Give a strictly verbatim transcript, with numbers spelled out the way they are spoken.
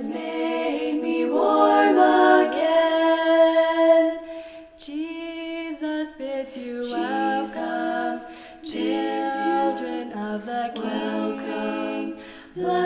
and made me warm again. Jesus bids you welcome, children of the King.